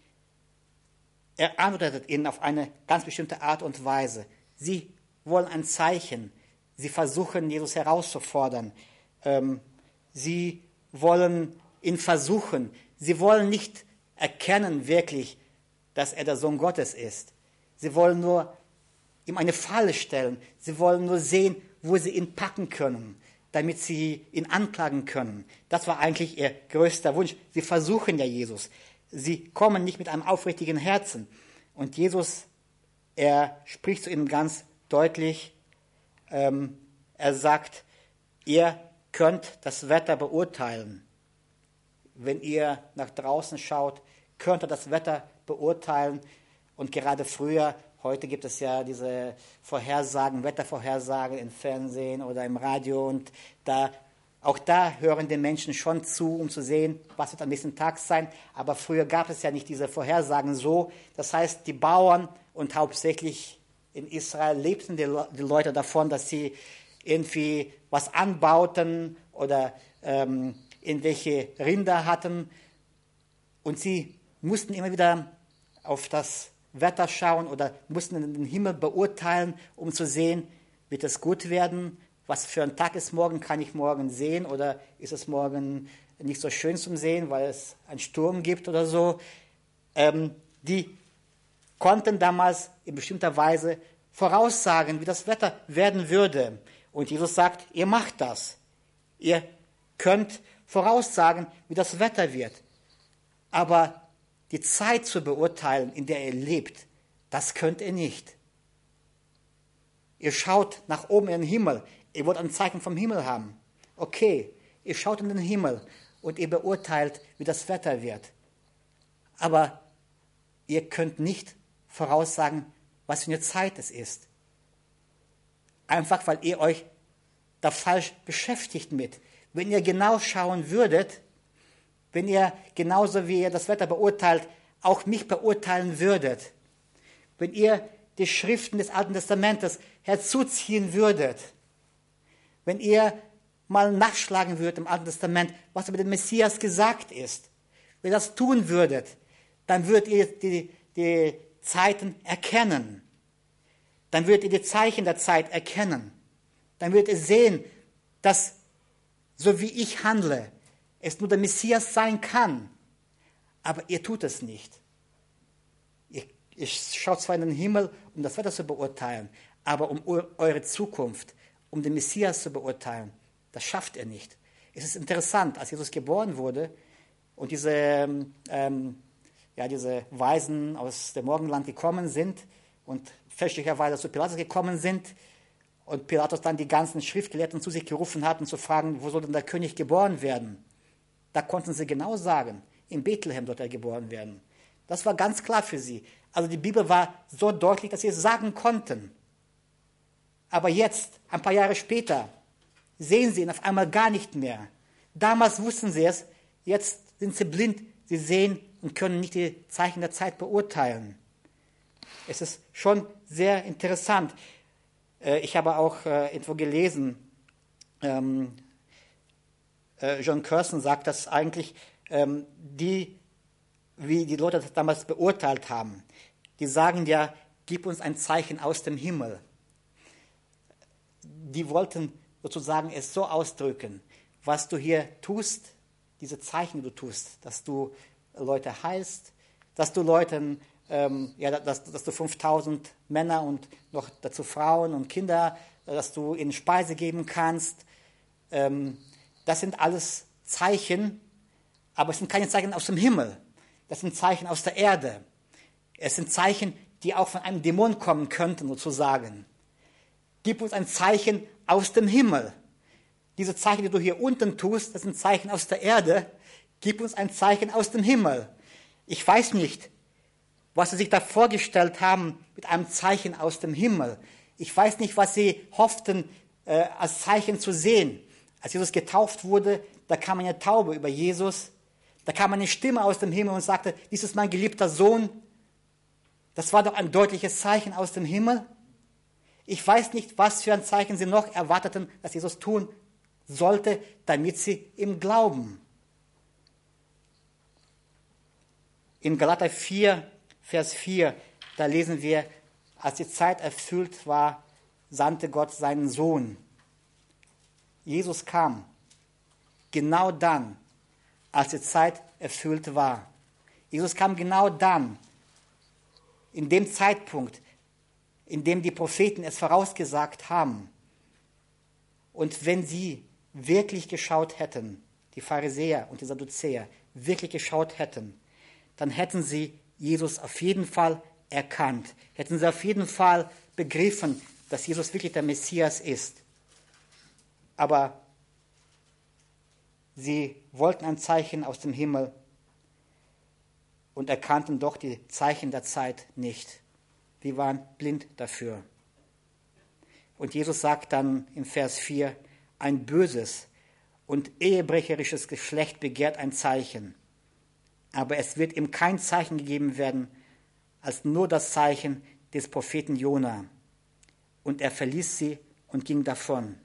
er antwortet ihnen auf eine ganz bestimmte Art und Weise. Sie wollen ein Zeichen. Sie versuchen, Jesus herauszufordern. Ähm, sie wollen ihn versuchen. Sie wollen nicht erkennen wirklich, dass er der Sohn Gottes ist. Sie wollen nur ihm eine Falle stellen. Sie wollen nur sehen, wo sie ihn packen können, damit sie ihn anklagen können. Das war eigentlich ihr größter Wunsch. Sie versuchen ja Jesus. Sie kommen nicht mit einem aufrichtigen Herzen. Und Jesus, er spricht zu ihnen ganz deutlich. Ähm, er sagt, ihr könnt das Wetter beurteilen. Wenn ihr nach draußen schaut, könnt ihr das Wetter beurteilen. Und gerade früher, heute gibt es ja diese Vorhersagen, Wettervorhersagen im Fernsehen oder im Radio. Und da, auch da hören die Menschen schon zu, um zu sehen, was wird am nächsten Tag sein. Aber früher gab es ja nicht diese Vorhersagen so. Das heißt, die Bauern und hauptsächlich in Israel lebten die, die Leute davon, dass sie irgendwie was anbauten oder ähm, irgendwelche Rinder hatten. Und sie mussten immer wieder auf das Wetter schauen oder mussten den Himmel beurteilen, um zu sehen, wird es gut werden, was für ein Tag ist morgen, kann ich morgen sehen oder ist es morgen nicht so schön zum Sehen, weil es einen Sturm gibt oder so. Ähm, die konnten damals in bestimmter Weise voraussagen, wie das Wetter werden würde. Und Jesus sagt, ihr macht das. Ihr könnt voraussagen, wie das Wetter wird. Aber die Zeit zu beurteilen, in der ihr lebt, das könnt ihr nicht. Ihr schaut nach oben in den Himmel. Ihr wollt ein Zeichen vom Himmel haben. Okay, ihr schaut in den Himmel und ihr beurteilt, wie das Wetter wird. Aber ihr könnt nicht voraussagen, was für eine Zeit es ist. Einfach, weil ihr euch da falsch beschäftigt mit. Wenn ihr genau schauen würdet, wenn ihr genauso wie ihr das Wetter beurteilt, auch mich beurteilen würdet, wenn ihr die Schriften des Alten Testamentes herzuziehen würdet, wenn ihr mal nachschlagen würdet im Alten Testament, was über den Messias gesagt ist, wenn ihr das tun würdet, dann würdet ihr die, die Zeiten erkennen. Dann würdet ihr die Zeichen der Zeit erkennen. Dann würdet ihr sehen, dass so wie ich handle, es nur der Messias sein kann. Aber ihr tut es nicht. Ihr, ihr schaut zwar in den Himmel, um das Wetter zu beurteilen, aber um eure Zukunft, um den Messias zu beurteilen, das schafft ihr nicht. Es ist interessant, als Jesus geboren wurde und diese, ähm, ja, diese Weisen aus dem Morgenland gekommen sind und fälschlicherweise zu Pilatus gekommen sind und Pilatus dann die ganzen Schriftgelehrten zu sich gerufen hat, um zu fragen, wo soll denn der König geboren werden? Da konnten sie genau sagen, in Bethlehem wird er geboren werden. Das war ganz klar für sie. Also die Bibel war so deutlich, dass sie es sagen konnten. Aber jetzt, ein paar Jahre später, sehen sie ihn auf einmal gar nicht mehr. Damals wussten sie es, jetzt sind sie blind. Sie sehen und können nicht die Zeichen der Zeit beurteilen. Es ist schon sehr interessant. Ich habe auch irgendwo gelesen, John Curson sagt, dass eigentlich die, wie die Leute das damals beurteilt haben, die sagen ja, gib uns ein Zeichen aus dem Himmel. Die wollten sozusagen es so ausdrücken, was du hier tust, diese Zeichen, die du tust, dass du Leute heilst, dass du Leuten, ähm, ja, dass, dass du fünftausend Männer und noch dazu Frauen und Kinder, dass du ihnen Speise geben kannst. Ähm, das sind alles Zeichen, aber es sind keine Zeichen aus dem Himmel. Das sind Zeichen aus der Erde. Es sind Zeichen, die auch von einem Dämon kommen könnten, sozusagen. Gib uns ein Zeichen aus dem Himmel. Diese Zeichen, die du hier unten tust, das sind Zeichen aus der Erde. Gib uns ein Zeichen aus dem Himmel. Ich weiß nicht, was sie sich da vorgestellt haben mit einem Zeichen aus dem Himmel. Ich weiß nicht, was sie hofften, äh, als Zeichen zu sehen. Als Jesus getauft wurde, da kam eine Taube über Jesus. Da kam eine Stimme aus dem Himmel und sagte, dies ist mein geliebter Sohn. Das war doch ein deutliches Zeichen aus dem Himmel. Ich weiß nicht, was für ein Zeichen sie noch erwarteten, dass Jesus tun sollte, damit sie ihm glauben. In Galater vier, Vers vier, da lesen wir, als die Zeit erfüllt war, sandte Gott seinen Sohn. Jesus kam genau dann, als die Zeit erfüllt war. Jesus kam genau dann, in dem Zeitpunkt, in dem die Propheten es vorausgesagt haben. Und wenn sie wirklich geschaut hätten, die Pharisäer und die Sadduzäer wirklich geschaut hätten, dann hätten sie Jesus auf jeden Fall erkannt, hätten sie auf jeden Fall begriffen, dass Jesus wirklich der Messias ist. Aber sie wollten ein Zeichen aus dem Himmel und erkannten doch die Zeichen der Zeit nicht. Sie waren blind dafür. Und Jesus sagt dann in Vers vier, ein böses und ehebrecherisches Geschlecht begehrt ein Zeichen. Aber es wird ihm kein Zeichen gegeben werden, als nur das Zeichen des Propheten Jona. Und er verließ sie und ging davon.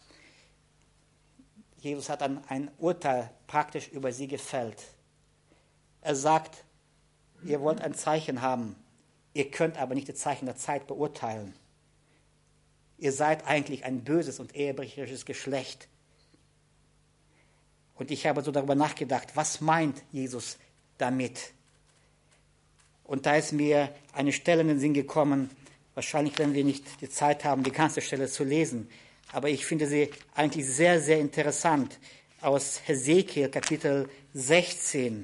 Jesus hat dann ein Urteil praktisch über sie gefällt. Er sagt, ihr wollt ein Zeichen haben, ihr könnt aber nicht die Zeichen der Zeit beurteilen. Ihr seid eigentlich ein böses und ehebrecherisches Geschlecht. Und ich habe so darüber nachgedacht, was meint Jesus damit? Und da ist mir eine Stelle in den Sinn gekommen, wahrscheinlich werden wir nicht die Zeit haben, die ganze Stelle zu lesen, aber ich finde sie eigentlich sehr, sehr interessant, aus Hesekiel Kapitel sechzehn.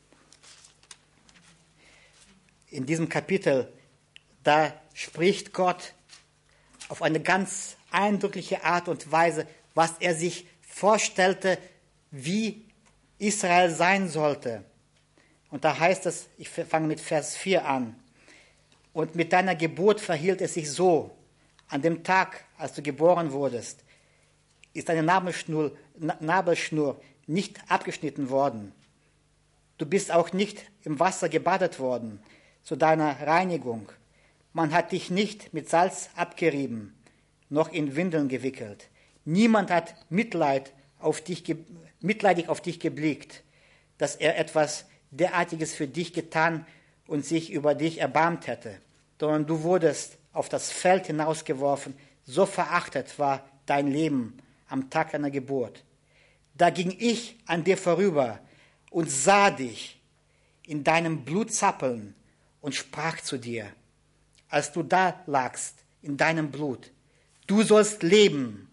In diesem Kapitel, da spricht Gott auf eine ganz eindrückliche Art und Weise, was er sich vorstellte, wie Israel sein sollte. Und da heißt es, ich fange mit Vers vier an, und mit deiner Geburt verhielt es sich so, an dem Tag, als du geboren wurdest, ist deine Nabelschnur, Nabelschnur nicht abgeschnitten worden. Du bist auch nicht im Wasser gebadet worden, zu deiner Reinigung. Man hat dich nicht mit Salz abgerieben, noch in Windeln gewickelt. Niemand hat Mitleid auf dich, mitleidig auf dich geblickt, dass er etwas derartiges für dich getan und sich über dich erbarmt hätte, sondern du wurdest auf das Feld hinausgeworfen, so verachtet war dein Leben am Tag deiner Geburt. Da ging ich an dir vorüber und sah dich in deinem Blut zappeln und sprach zu dir, als du da lagst in deinem Blut, du sollst leben.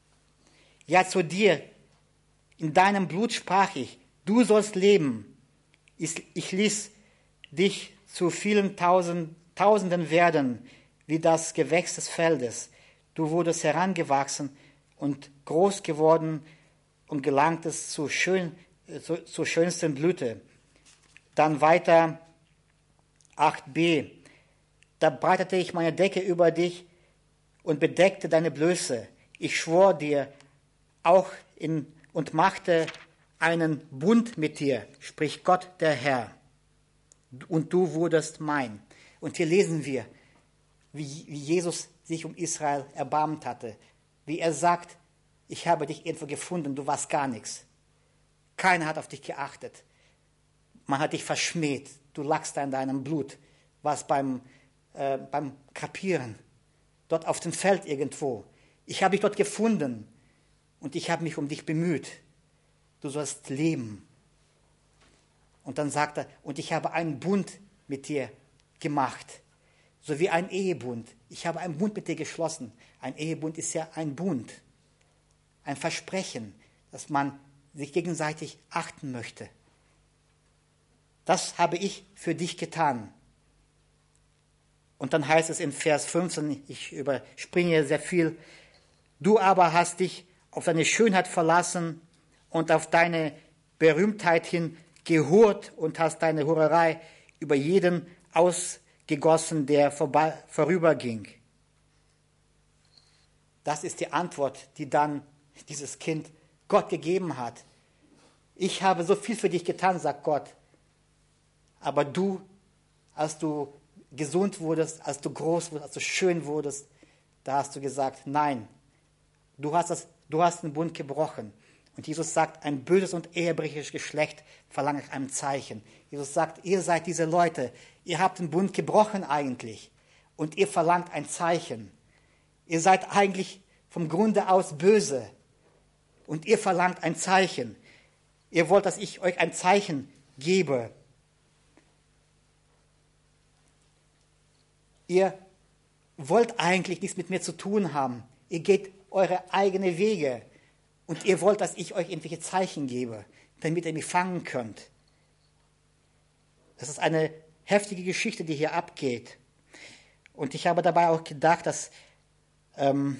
Ja, zu dir, in deinem Blut sprach ich, du sollst leben. Ich, ich ließ dich zu vielen Tausend, Tausenden werden, wie das Gewächs des Feldes. Du wurdest herangewachsen und groß geworden und gelangtest zur, schön, zu, zur schönsten Blüte. Dann weiter acht b. Da breitete ich meine Decke über dich und bedeckte deine Blöße. Ich schwor dir auch in, und machte einen Bund mit dir, spricht Gott der Herr. Und du wurdest mein. Und hier lesen wir, wie, wie Jesus sich um Israel erbarmt hatte. Wie er sagt, ich habe dich irgendwo gefunden, du warst gar nichts. Keiner hat auf dich geachtet. Man hat dich verschmäht. Du lagst da in deinem Blut, warst beim, äh, beim Kapieren, dort auf dem Feld irgendwo. Ich habe dich dort gefunden und ich habe mich um dich bemüht. Du sollst leben. Und dann sagt er, und ich habe einen Bund mit dir gemacht, so wie ein Ehebund. Ich habe einen Bund mit dir geschlossen. Ein Ehebund ist ja ein Bund, ein Versprechen, dass man sich gegenseitig achten möchte. Das habe ich für dich getan. Und dann heißt es in Vers fünfzehn, ich überspringe sehr viel, du aber hast dich auf deine Schönheit verlassen und auf deine Berühmtheit hin gehurt und hast deine Hurerei über jeden ausgegossen, der vorbei, vorüberging. Das ist die Antwort, die dann dieses Kind Gott gegeben hat. Ich habe so viel für dich getan, sagt Gott. Aber du, als du gesund wurdest, als du groß wurdest, als du schön wurdest, da hast du gesagt, nein, du hast, das, du hast den Bund gebrochen. Und Jesus sagt, ein böses und ehebrecherisches Geschlecht verlangt nach einem Zeichen. Jesus sagt, ihr seid diese Leute, ihr habt den Bund gebrochen eigentlich und ihr verlangt ein Zeichen. Ihr seid eigentlich vom Grunde aus böse und ihr verlangt ein Zeichen. Ihr wollt, dass ich euch ein Zeichen gebe. Ihr wollt eigentlich nichts mit mir zu tun haben. Ihr geht eure eigenen Wege. Und ihr wollt, dass ich euch irgendwelche Zeichen gebe, damit ihr mich fangen könnt. Das ist eine heftige Geschichte, die hier abgeht. Und ich habe dabei auch gedacht, dass ähm,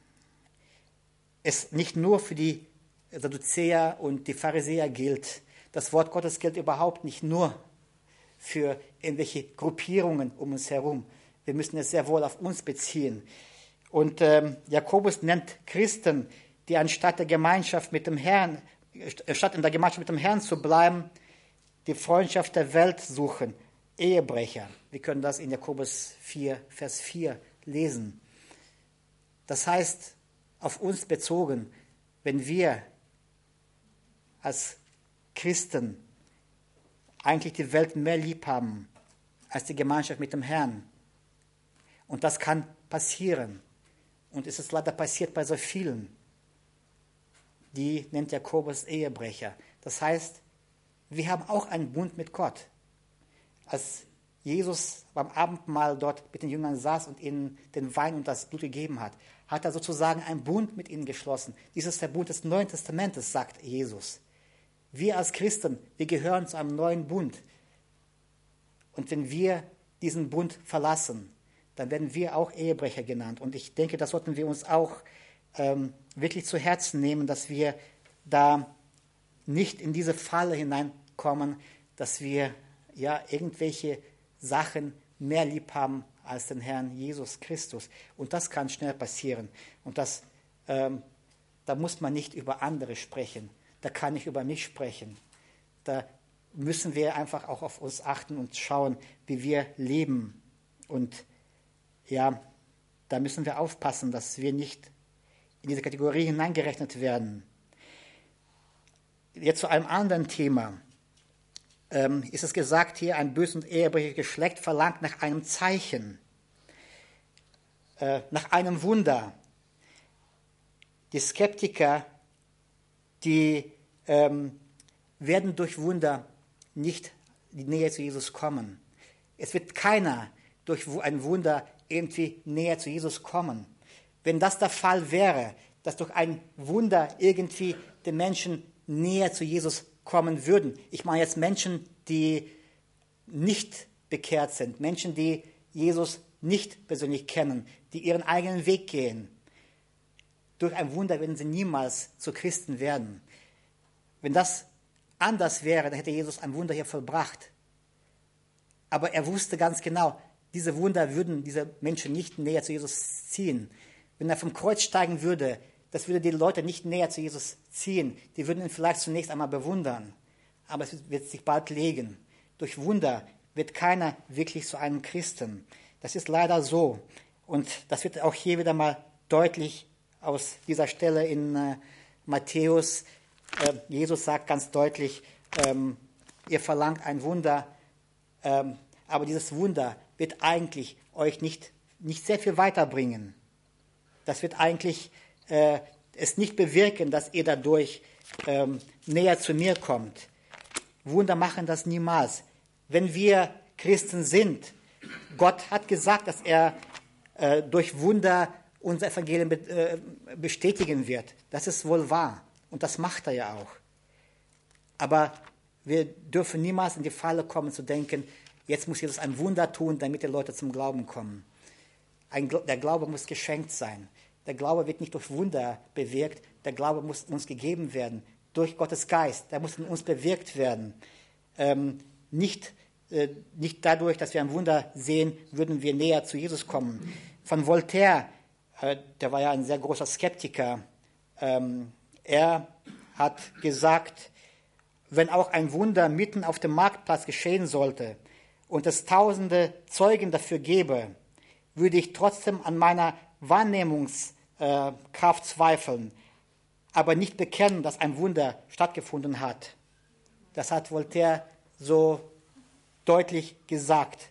es nicht nur für die Sadduzäer und die Pharisäer gilt. Das Wort Gottes gilt überhaupt nicht nur für irgendwelche Gruppierungen um uns herum. Wir müssen es sehr wohl auf uns beziehen. Und ähm, Jakobus nennt Christen, die anstatt der Gemeinschaft mit dem Herrn, statt in der Gemeinschaft mit dem Herrn zu bleiben, die Freundschaft der Welt suchen, Ehebrecher. Wir können das in Jakobus vier, Vers vier lesen. Das heißt, auf uns bezogen, wenn wir als Christen eigentlich die Welt mehr lieb haben als die Gemeinschaft mit dem Herrn. Und das kann passieren. Und es ist leider passiert bei so vielen. Die nennt Jakobus Ehebrecher. Das heißt, wir haben auch einen Bund mit Gott. Als Jesus beim Abendmahl dort mit den Jüngern saß und ihnen den Wein und das Blut gegeben hat, hat er sozusagen einen Bund mit ihnen geschlossen. Dies ist der Bund des Neuen Testamentes, sagt Jesus. Wir als Christen, wir gehören zu einem neuen Bund. Und wenn wir diesen Bund verlassen, dann werden wir auch Ehebrecher genannt. Und ich denke, das sollten wir uns auch ähm, wirklich zu Herzen nehmen, dass wir da nicht in diese Falle hineinkommen, dass wir ja irgendwelche Sachen mehr lieb haben als den Herrn Jesus Christus. Und das kann schnell passieren. Und das, ähm, da muss man nicht über andere sprechen. Da kann ich über mich sprechen. Da müssen wir einfach auch auf uns achten und schauen, wie wir leben. Und ja, da müssen wir aufpassen, dass wir nicht in diese Kategorie hineingerechnet werden. Jetzt zu einem anderen Thema. Ähm, ist es gesagt hier, ein böses und ehebrecherisches Geschlecht verlangt nach einem Zeichen, äh, nach einem Wunder. Die Skeptiker, die ähm, werden durch Wunder nicht in die Nähe zu Jesus kommen. Es wird keiner durch ein Wunder irgendwie näher zu Jesus kommen. Wenn das der Fall wäre, dass durch ein Wunder irgendwie die Menschen näher zu Jesus kommen würden. Ich meine jetzt Menschen, die nicht bekehrt sind, Menschen, die Jesus nicht persönlich kennen, die ihren eigenen Weg gehen. Durch ein Wunder werden sie niemals zu Christen werden. Wenn das anders wäre, dann hätte Jesus ein Wunder hier vollbracht. Aber er wusste ganz genau, diese Wunder würden diese Menschen nicht näher zu Jesus ziehen. Wenn er vom Kreuz steigen würde, das würde die Leute nicht näher zu Jesus ziehen. Die würden ihn vielleicht zunächst einmal bewundern. Aber es wird sich bald legen. Durch Wunder wird keiner wirklich zu einem Christen. Das ist leider so. Und das wird auch hier wieder mal deutlich aus dieser Stelle in äh, Matthäus. Äh, Jesus sagt ganz deutlich, ähm, ihr verlangt ein Wunder, ähm, aber dieses Wunder wird eigentlich euch nicht, nicht sehr viel weiterbringen. Das wird eigentlich äh, es nicht bewirken, dass ihr dadurch ähm, näher zu mir kommt. Wunder machen das niemals. Wenn wir Christen sind, Gott hat gesagt, dass er äh, durch Wunder unser Evangelium be äh, bestätigen wird. Das ist wohl wahr. Und das macht er ja auch. Aber wir dürfen niemals in die Falle kommen zu denken, Jetzt muss Jesus ein Wunder tun, damit die Leute zum Glauben kommen. Ein, der Glaube muss geschenkt sein. Der Glaube wird nicht durch Wunder bewirkt. Der Glaube muss uns gegeben werden durch Gottes Geist. Der muss in uns bewirkt werden. Ähm, nicht, äh, nicht dadurch, dass wir ein Wunder sehen, würden wir näher zu Jesus kommen. Von Voltaire, äh, der war ja ein sehr großer Skeptiker, ähm, er hat gesagt, wenn auch ein Wunder mitten auf dem Marktplatz geschehen sollte und es tausende Zeugen dafür gäbe, würde ich trotzdem an meiner Wahrnehmungskraft zweifeln, aber nicht bekennen, dass ein Wunder stattgefunden hat. Das hat Voltaire so deutlich gesagt.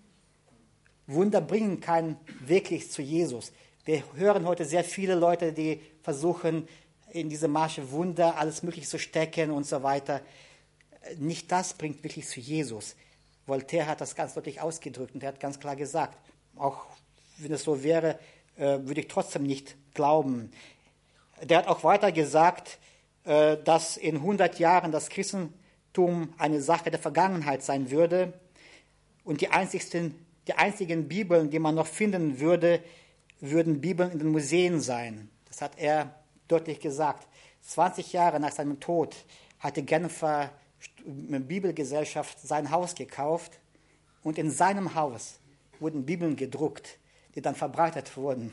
Wunder bringen keinen wirklich zu Jesus. Wir hören heute sehr viele Leute, die versuchen, in diese Masche Wunder alles Mögliche zu stecken und so weiter. Nicht das bringt wirklich zu Jesus. Voltaire hat das ganz deutlich ausgedrückt und er hat ganz klar gesagt, auch wenn es so wäre, würde ich trotzdem nicht glauben. Der hat auch weiter gesagt, dass in hundert Jahren das Christentum eine Sache der Vergangenheit sein würde und die einzigsten, die einzigen Bibeln, die man noch finden würde, würden Bibeln in den Museen sein. Das hat er deutlich gesagt. zwanzig Jahre nach seinem Tod hat die Genfer Bibelgesellschaft sein Haus gekauft und in seinem Haus wurden Bibeln gedruckt, die dann verbreitet wurden.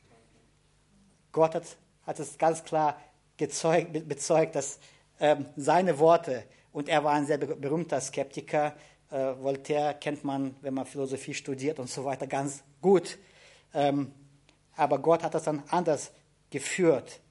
Gott hat, hat es ganz klar gezeugt, bezeugt, dass ähm, seine Worte, und er war ein sehr berühmter Skeptiker, äh, Voltaire kennt man, wenn man Philosophie studiert und so weiter, ganz gut. Ähm, aber Gott hat das dann anders geführt.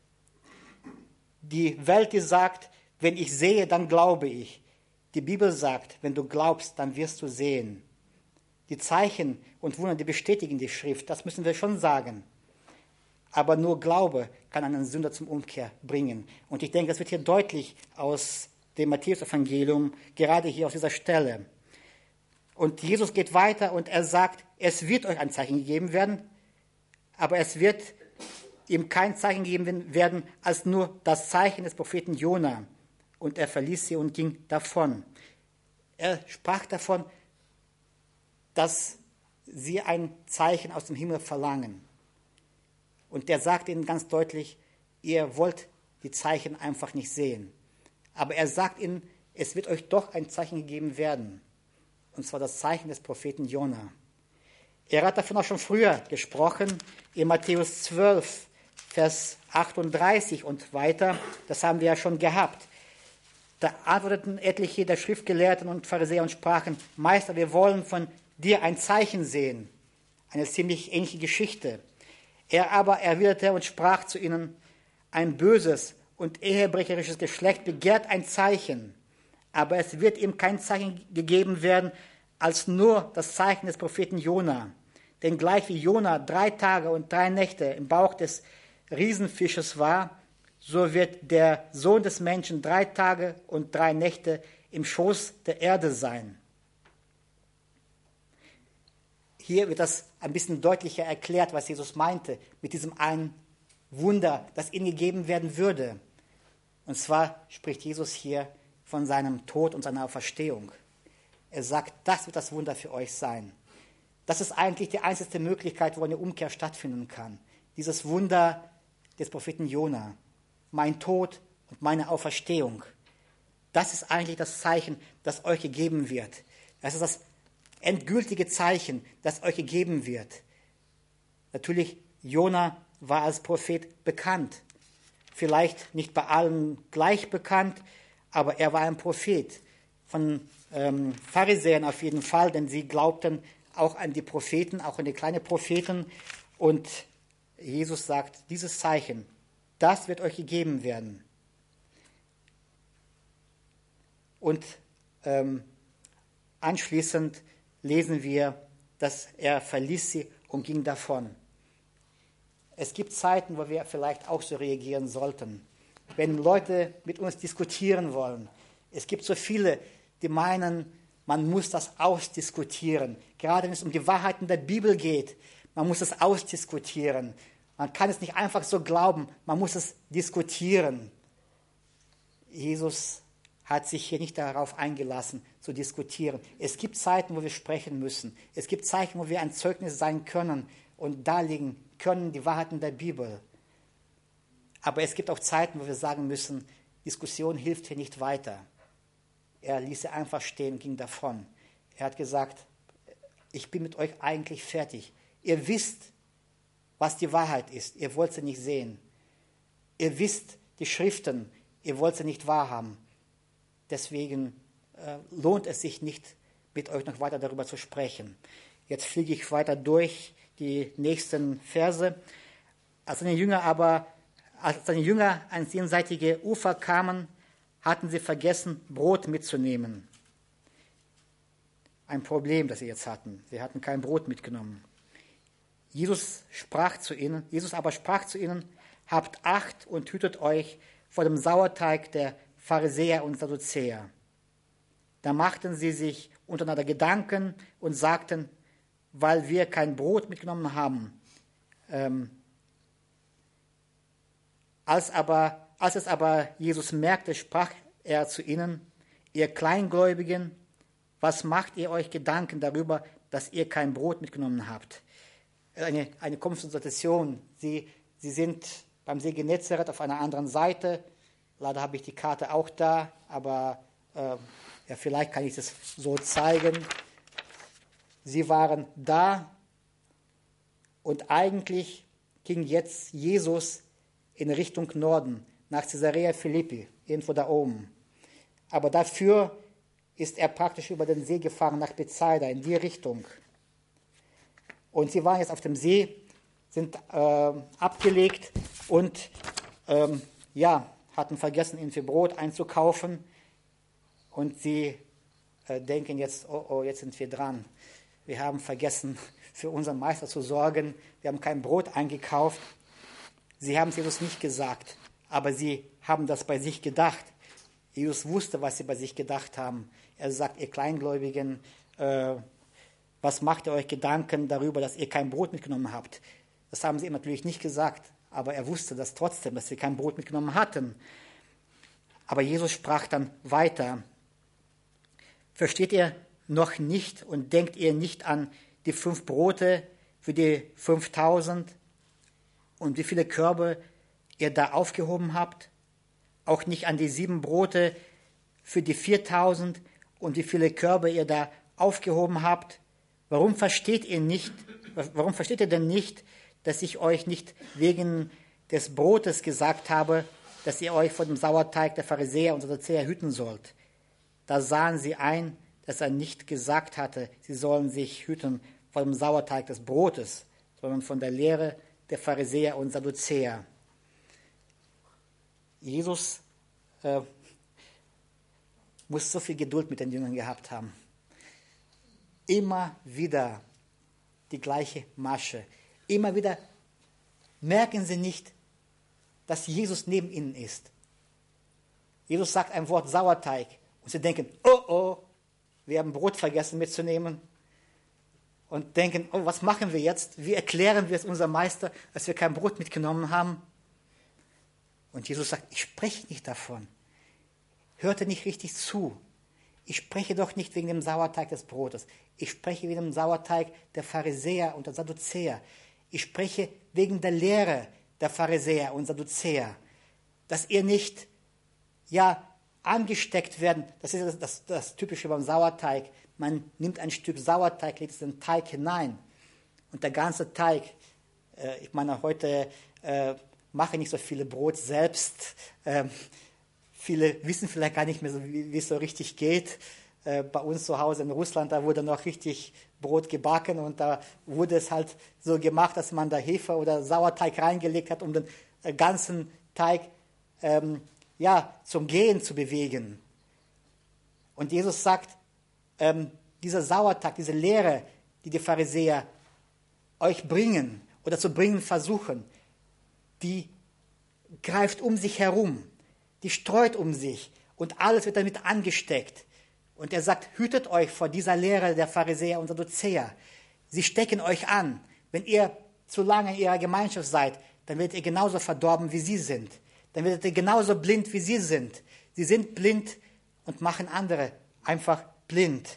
Die Welt, die sagt, wenn ich sehe, dann glaube ich. Die Bibel sagt, wenn du glaubst, dann wirst du sehen. Die Zeichen und Wunder, die bestätigen die Schrift, das müssen wir schon sagen. Aber nur Glaube kann einen Sünder zum Umkehr bringen. Und ich denke, das wird hier deutlich aus dem Matthäus-Evangelium, gerade hier auf dieser Stelle. Und Jesus geht weiter und er sagt, es wird euch ein Zeichen gegeben werden, aber es wird ihm kein Zeichen gegeben werden, als nur das Zeichen des Propheten Jona. Und er verließ sie und ging davon. Er sprach davon, dass sie ein Zeichen aus dem Himmel verlangen. Und er sagt ihnen ganz deutlich, ihr wollt die Zeichen einfach nicht sehen. Aber er sagt ihnen, es wird euch doch ein Zeichen gegeben werden. Und zwar das Zeichen des Propheten Jona. Er hat davon auch schon früher gesprochen, in Matthäus zwölf, Vers achtunddreißig und weiter. Das haben wir ja schon gehabt. Da antworteten etliche der Schriftgelehrten und Pharisäer und sprachen, Meister, wir wollen von dir ein Zeichen sehen. Eine ziemlich ähnliche Geschichte. Er aber erwiderte und sprach zu ihnen, ein böses und ehebrecherisches Geschlecht begehrt ein Zeichen, aber es wird ihm kein Zeichen gegeben werden, als nur das Zeichen des Propheten Jona. Denn gleich wie Jona drei Tage und drei Nächte im Bauch des Riesenfisches war, so wird der Sohn des Menschen drei Tage und drei Nächte im Schoß der Erde sein. Hier wird das ein bisschen deutlicher erklärt, was Jesus meinte mit diesem einen Wunder, das ihm gegeben werden würde. Und zwar spricht Jesus hier von seinem Tod und seiner Auferstehung. Er sagt, das wird das Wunder für euch sein. Das ist eigentlich die einzige Möglichkeit, wo eine Umkehr stattfinden kann. Dieses Wunder des Propheten Jona. Mein Tod und meine Auferstehung. Das ist eigentlich das Zeichen, das euch gegeben wird. Das ist das endgültige Zeichen, das euch gegeben wird. Natürlich, Jona war als Prophet bekannt. Vielleicht nicht bei allen gleich bekannt, aber er war ein Prophet. Von ähm, Pharisäern auf jeden Fall, denn sie glaubten auch an die Propheten, auch an die kleinen Propheten. Und Jesus sagt, dieses Zeichen, das wird euch gegeben werden. Und ähm, anschließend lesen wir, dass er verließ sie und ging davon. Es gibt Zeiten, wo wir vielleicht auch so reagieren sollten. Wenn Leute mit uns diskutieren wollen. Es gibt so viele, die meinen, man muss das ausdiskutieren. Gerade wenn es um die Wahrheiten der Bibel geht, man muss es ausdiskutieren. Man kann es nicht einfach so glauben, man muss es diskutieren. Jesus hat sich hier nicht darauf eingelassen, zu diskutieren. Es gibt Zeiten, wo wir sprechen müssen. Es gibt Zeiten, wo wir ein Zeugnis sein können und darlegen können die Wahrheiten der Bibel. Aber es gibt auch Zeiten, wo wir sagen müssen, Diskussion hilft hier nicht weiter. Er ließ sie einfach stehen, ging davon. Er hat gesagt, ich bin mit euch eigentlich fertig. Ihr wisst, was die Wahrheit ist. Ihr wollt sie nicht sehen. Ihr wisst die Schriften. Ihr wollt sie nicht wahrhaben. Deswegen äh, lohnt es sich nicht, mit euch noch weiter darüber zu sprechen. Jetzt fliege ich weiter durch die nächsten Verse. Als seine Jünger aber, als seine Jünger ans jenseitige Ufer kamen, hatten sie vergessen, Brot mitzunehmen. Ein Problem, das sie jetzt hatten. Sie hatten kein Brot mitgenommen. Jesus sprach zu ihnen, Jesus aber sprach zu ihnen, habt Acht und hütet euch vor dem Sauerteig der Pharisäer und Sadduzäer. Da machten sie sich untereinander Gedanken und sagten, weil wir kein Brot mitgenommen haben. Ähm, als, aber, als es aber Jesus merkte, sprach er zu ihnen, ihr Kleingläubigen, was macht ihr euch Gedanken darüber, dass ihr kein Brot mitgenommen habt? Eine, eine komische Situation. Sie, sie sind beim See Genezareth auf einer anderen Seite. Leider habe ich die Karte auch da, aber äh, ja, vielleicht kann ich es so zeigen. Sie waren da und eigentlich ging jetzt Jesus in Richtung Norden, nach Caesarea Philippi, irgendwo da oben. Aber dafür ist er praktisch über den See gefahren nach Bethsaida, in die Richtung. Und sie waren jetzt auf dem See, sind äh, abgelegt und ähm, ja, hatten vergessen, ihnen für Brot einzukaufen. Und sie äh, denken jetzt, oh, oh, jetzt sind wir dran. Wir haben vergessen, für unseren Meister zu sorgen. Wir haben kein Brot eingekauft. Sie haben es Jesus nicht gesagt, aber sie haben das bei sich gedacht. Jesus wusste, was sie bei sich gedacht haben. Er sagt, ihr Kleingläubigen, äh, was macht ihr euch Gedanken darüber, dass ihr kein Brot mitgenommen habt? Das haben sie ihm natürlich nicht gesagt, aber er wusste das trotzdem, dass sie kein Brot mitgenommen hatten. Aber Jesus sprach dann weiter. Versteht ihr noch nicht und denkt ihr nicht an die fünf Brote für die fünftausend und wie viele Körbe ihr da aufgehoben habt? Auch nicht an die sieben Brote für die viertausend und wie viele Körbe ihr da aufgehoben habt? Warum versteht ihr nicht, warum versteht ihr denn nicht, dass ich euch nicht wegen des Brotes gesagt habe, dass ihr euch vor dem Sauerteig der Pharisäer und Sadduzäer hüten sollt? Da sahen sie ein, dass er nicht gesagt hatte, sie sollen sich hüten vor dem Sauerteig des Brotes, sondern von der Lehre der Pharisäer und Sadduzäer. Jesus äh, muss so viel Geduld mit den Jüngern gehabt haben. Immer wieder die gleiche Masche. Immer wieder merken sie nicht, dass Jesus neben ihnen ist. Jesus sagt ein Wort Sauerteig und sie denken, oh oh, wir haben Brot vergessen mitzunehmen. Und denken, oh, was machen wir jetzt? Wie erklären wir es unserem Meister, dass wir kein Brot mitgenommen haben? Und Jesus sagt, ich spreche nicht davon. Hörte nicht richtig zu. Ich spreche doch nicht wegen dem Sauerteig des Brotes. Ich spreche wegen dem Sauerteig der Pharisäer und der Sadduzäer. Ich spreche wegen der Lehre der Pharisäer und Sadduzäer. Dass ihr nicht, ja, angesteckt werden. Das ist das, das, das Typische beim Sauerteig. Man nimmt ein Stück Sauerteig, legt es in den Teig hinein. Und der ganze Teig, äh, ich meine, heute äh, mache ich nicht so viele Brot selbst. Ähm, viele wissen vielleicht gar nicht mehr, so, wie, wie es so richtig geht. Äh, bei uns zu Hause in Russland, da wurde noch richtig Brot gebacken und da wurde es halt so gemacht, dass man da Hefe oder Sauerteig reingelegt hat, um den äh, ganzen Teig ähm, ja, zum Gehen zu bewegen. Und Jesus sagt, ähm, dieser Sauerteig, diese Lehre, die die Pharisäer euch bringen oder zu bringen versuchen, die greift um sich herum, die streut um sich und alles wird damit angesteckt. Und er sagt, hütet euch vor dieser Lehre der Pharisäer und Sadduzäer. Sie stecken euch an. Wenn ihr zu lange in ihrer Gemeinschaft seid, dann werdet ihr genauso verdorben, wie sie sind. Dann werdet ihr genauso blind, wie sie sind. Sie sind blind und machen andere einfach blind.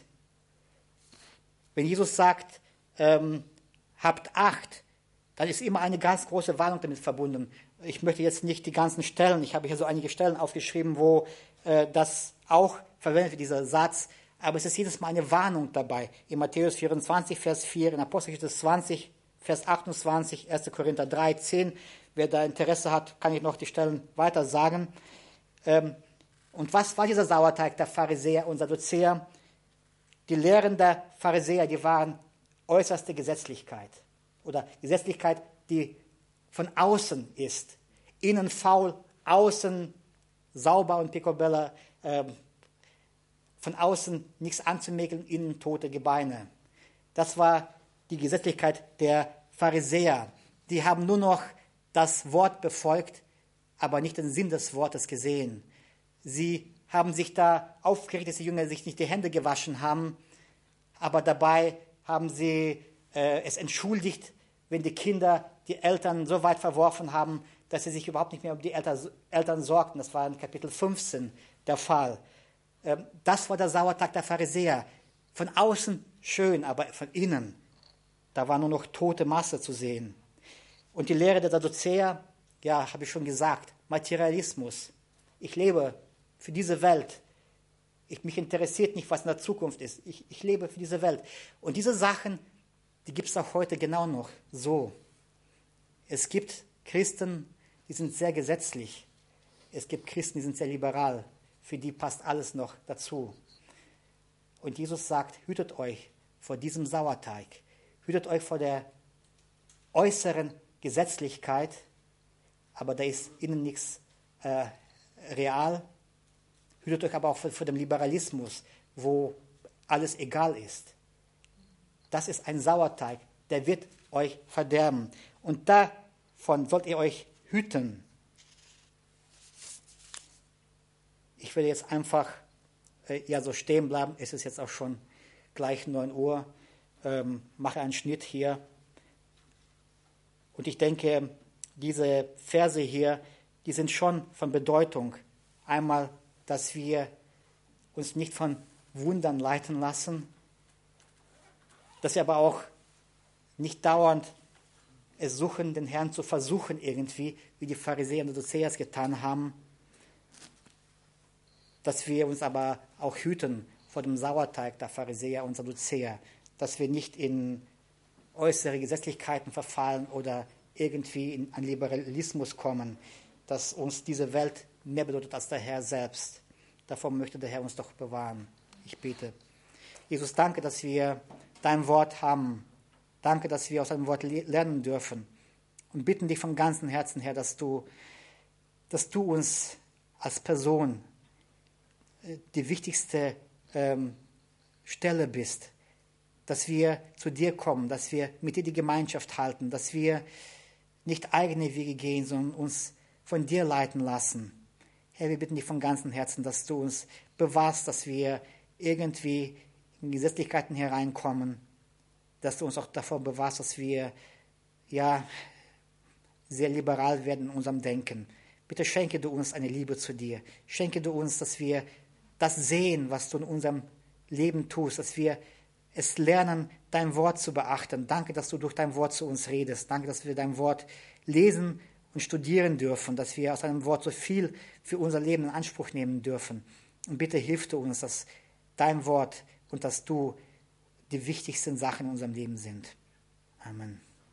Wenn Jesus sagt, ähm, habt Acht, dann ist immer eine ganz große Warnung damit verbunden. Ich möchte jetzt nicht die ganzen Stellen, ich habe hier so einige Stellen aufgeschrieben, wo äh, das auch verwendet wird, dieser Satz, aber es ist jedes Mal eine Warnung dabei. In Matthäus vierundzwanzig, Vers vier, in Apostelgeschichte zwanzig, Vers achtundzwanzig, erster Korinther drei, zehn. Wer da Interesse hat, kann ich noch die Stellen weiter sagen. Ähm, und was war dieser Sauerteig der Pharisäer und Sadduzäer? Die Lehren der Pharisäer, die waren äußerste Gesetzlichkeit. Oder Gesetzlichkeit, die von außen ist. Innen faul, außen sauber und picobella, äh, von außen nichts anzumäkeln, innen tote Gebeine. Das war die Gesetzlichkeit der Pharisäer. Die haben nur noch das Wort befolgt, aber nicht den Sinn des Wortes gesehen. Sie haben sich da aufgeregt, dass die Jünger sich nicht die Hände gewaschen haben, aber dabei haben sie äh, es entschuldigt, wenn die Kinder die Eltern so weit verworfen haben, dass sie sich überhaupt nicht mehr um die Eltern, Eltern sorgten. Das war in Kapitel fünfzehn der Fall. Ähm, das war der Sauerteig der Pharisäer. Von außen schön, aber von innen, da war nur noch tote Masse zu sehen. Und die Lehre der Sadduzäer, ja, habe ich schon gesagt, Materialismus. Ich lebe für diese Welt. Ich, mich interessiert nicht, was in der Zukunft ist. Ich, ich lebe für diese Welt. Und diese Sachen, die gibt es auch heute genau noch so. Es gibt Christen, die sind sehr gesetzlich. Es gibt Christen, die sind sehr liberal. Für die passt alles noch dazu. Und Jesus sagt, hütet euch vor diesem Sauerteig. Hütet euch vor der äußeren Gesetzlichkeit, aber da ist innen nichts äh, real. Hütet euch aber auch vor, vor dem Liberalismus, wo alles egal ist. Das ist ein Sauerteig, der wird euch verderben. Und davon sollt ihr euch hüten. Ich werde jetzt einfach äh, ja so stehen bleiben. Es ist jetzt auch schon gleich neun Uhr. Ähm, mache einen Schnitt hier. Und ich denke, diese Verse hier, die sind schon von Bedeutung. Einmal, dass wir uns nicht von Wundern leiten lassen, dass wir aber auch nicht dauernd es suchen, den Herrn zu versuchen irgendwie, wie die Pharisäer und Sadduzäer es getan haben, dass wir uns aber auch hüten vor dem Sauerteig der Pharisäer und Sadduzäer, dass wir nicht in äußere Gesetzlichkeiten verfallen oder irgendwie in einen Liberalismus kommen, dass uns diese Welt mehr bedeutet als der Herr selbst. Davon möchte der Herr uns doch bewahren. Ich bete. Jesus, danke, dass wir dein Wort haben. Danke, dass wir aus deinem Wort lernen dürfen. Und bitten dich von ganzem Herzen, Herr, dass du, dass du uns als Person die wichtigste ähm, Stelle bist. Dass wir zu dir kommen, dass wir mit dir die Gemeinschaft halten, dass wir nicht eigene Wege gehen, sondern uns von dir leiten lassen. Herr, wir bitten dich von ganzem Herzen, dass du uns bewahrst, dass wir irgendwie in Gesetzlichkeiten hereinkommen, dass du uns auch davor bewahrst, dass wir ja sehr liberal werden in unserem Denken. Bitte schenke du uns eine Liebe zu dir. Schenke du uns, dass wir das sehen, was du in unserem Leben tust, dass wir es lernen, dein Wort zu beachten. Danke, dass du durch dein Wort zu uns redest. Danke, dass wir dein Wort lesen und studieren dürfen, dass wir aus deinem Wort so viel für unser Leben in Anspruch nehmen dürfen. Und bitte hilf du uns, dass dein Wort und dass du die wichtigsten Sachen in unserem Leben sind. Amen.